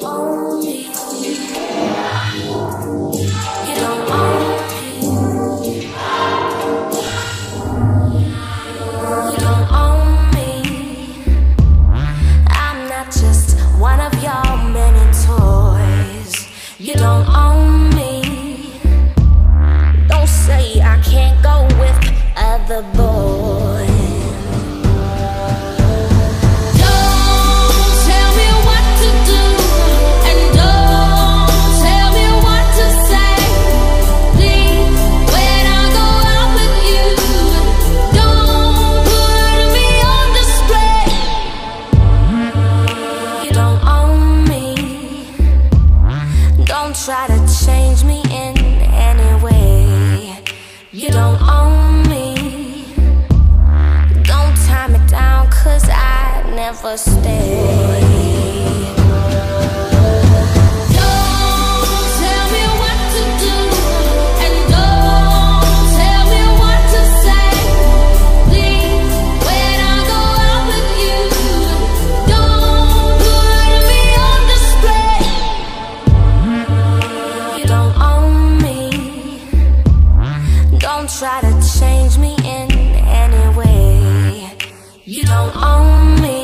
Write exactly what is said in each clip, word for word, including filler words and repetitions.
own me. You don't own me. You don't own me. I'm not just one of your many toys. You don't own me. Don't say I can't go with other boys. Try to change me in any way. You don't own me. Don't tie me down, cause I never stay. Try to change me in any way. You don't own me.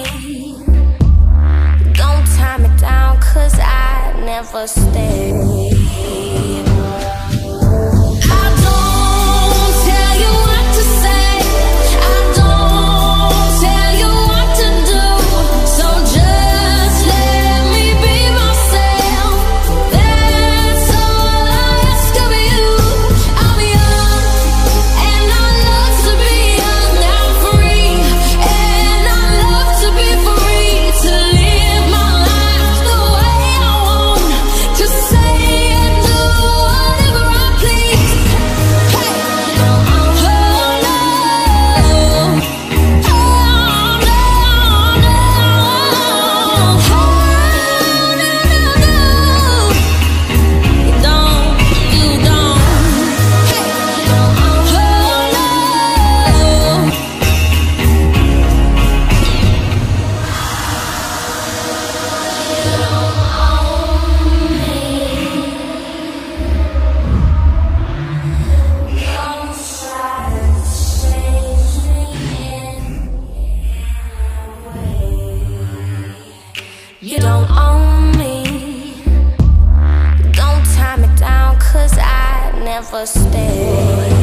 Don't tie me down, cause I never stay. You don't own me. Don't tie me down, cause I never stay.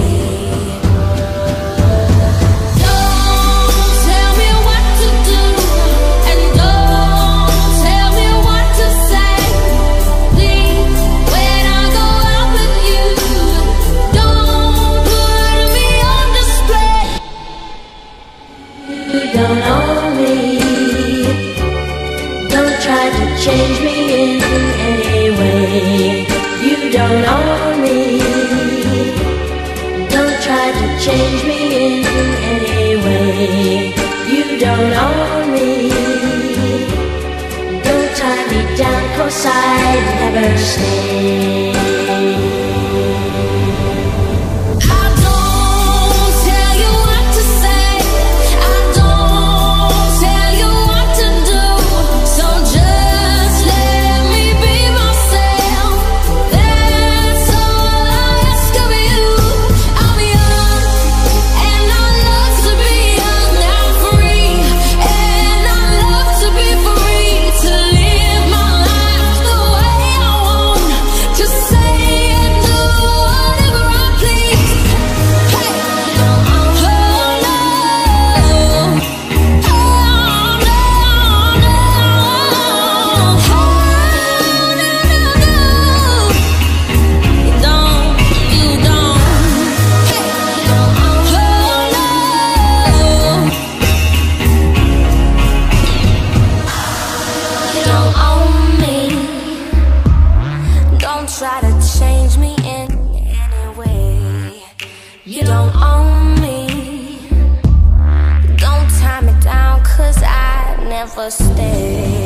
Change me in any way. You don't own me. Don't try to change me in any way. You don't own me. Don't tie me down, cause I never stay. Try to change me in any way. You don't own me. Don't tie me down, cause I never stay.